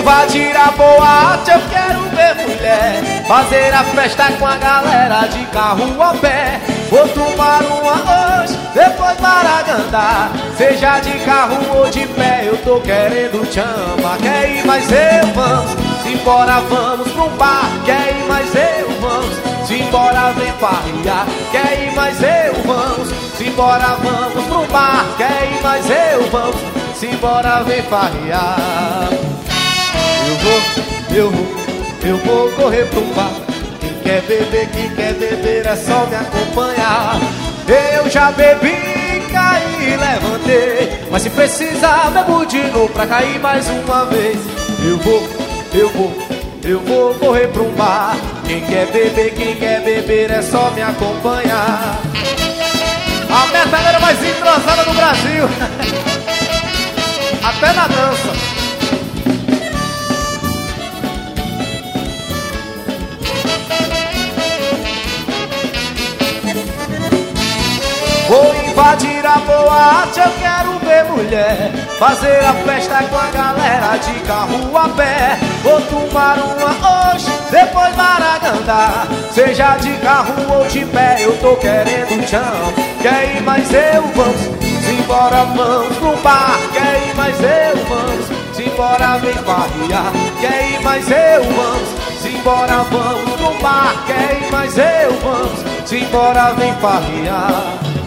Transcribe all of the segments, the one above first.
invadir a boate, eu quero ver mulher, fazer a festa com a galera de carro a pé. Vou tomar uma hoje, depois Maragandá. Seja de carro ou de pé, eu tô querendo te amar. Quer ir mais eu, vamos, simbora, vamos pra um bar. Quer ir mais eu, vamos, simbora, vem farrear. Quer ir mais eu, vamos, simbora, vamos pra um bar. Quer ir mais eu, vamos, simbora, vem farrear. Eu vou correr pro bar. Quem quer beber é só me acompanhar. Eu já bebi, caí, levantei, mas se precisar bebo de novo pra cair mais uma vez. Eu vou correr pro bar. Quem quer beber é só me acompanhar. A metaleira mais entrosada do Brasil. Até na dança. Vou invadir a boate, eu quero ver mulher, fazer a festa com a galera de carro a pé. Vou tomar uma hoje, depois Maragandá. Seja de carro ou de pé, eu tô querendo te amar. Quer ir mais eu, vamos, simbora, vamos pro bar. Quer ir mais eu, vamos, simbora, vem farrear. Quer ir mais eu, vamos, simbora, vamos pro bar. Quer ir mais eu, vamos, simbora, vem farrear.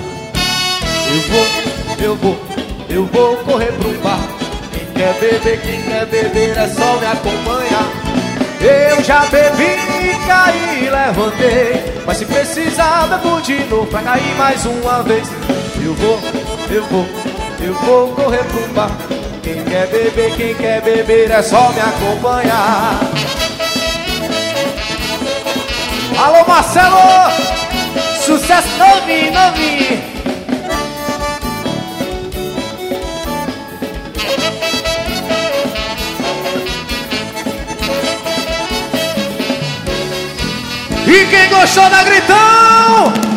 Eu vou correr pro bar. Quem quer beber é só me acompanhar. Eu já bebi, caí, levantei, mas se precisar bebo de novo pra cair mais uma vez. Eu vou correr pro bar. Quem quer beber é só me acompanhar. Alô Marcelo, sucesso novinho. E quem gostou da Gritão?